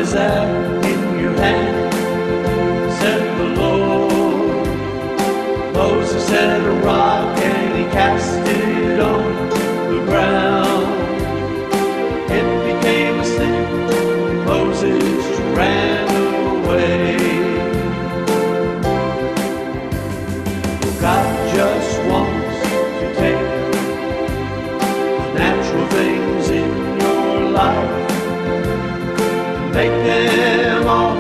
is that in your hand? Said the Lord. Moses had a rock and he cast it on the ground. It became a snake. Moses ran away. God just wants to take the natural things in your life, make them all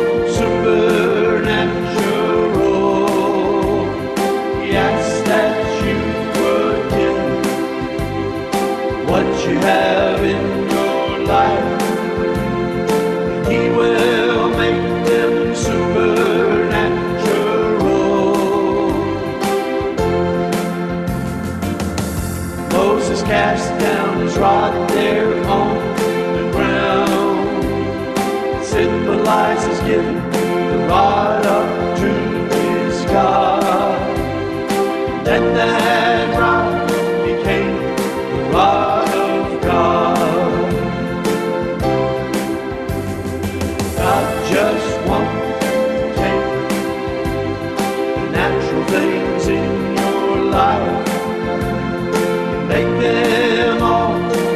supernatural. He asks that you would give what you have in your life. He will make them supernatural. Moses cast down his rod there on the ground. Symbolizes giving the rod up to his God. Then that rod became the rod of God. God just wants to take the natural things in your life, make them all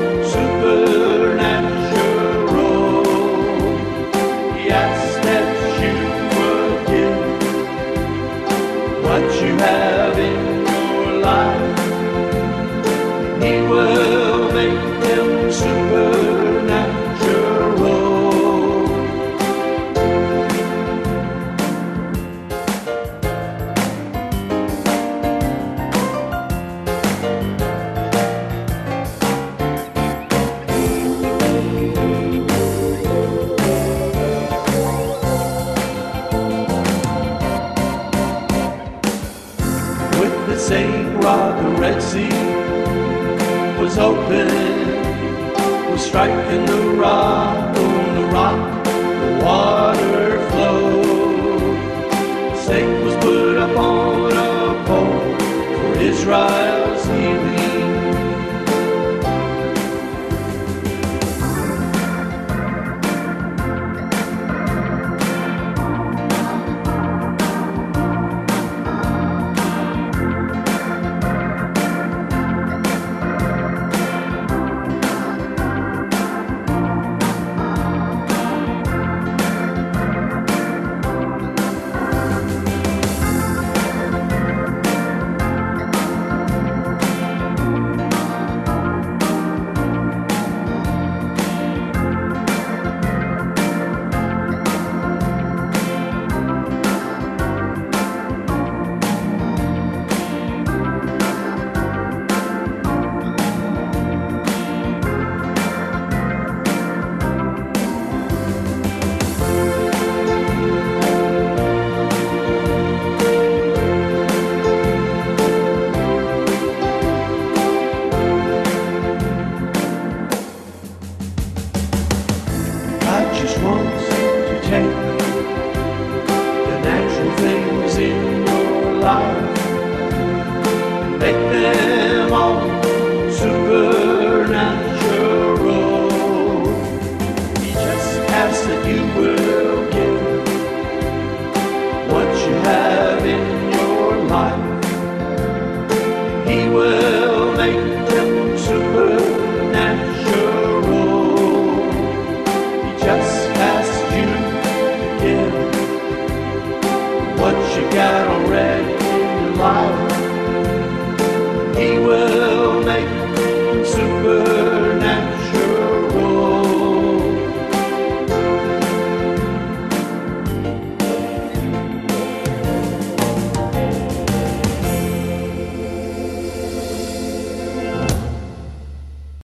supernatural. He asks that you would give what you have in your life. He will make them supernatural. With the same rod, the Red Sea was open, was striking the rock on the rock, the water flowed. The snake was put up on a pole for Israel's healing. God just wants to take the natural things in your life, make them all supernatural. He just asks that you will give what you have in your life. He will make them supernatural. Just ask you to give what you got already in your life. He will make super